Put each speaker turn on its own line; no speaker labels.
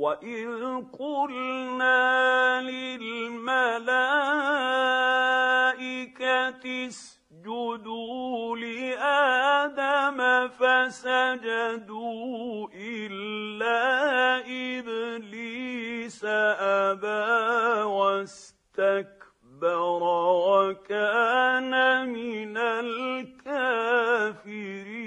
وإذ قلنا للملائكة اسجدوا لآدم فسجدوا إلا إبليس أبى واستكبر وكان من الكافرين.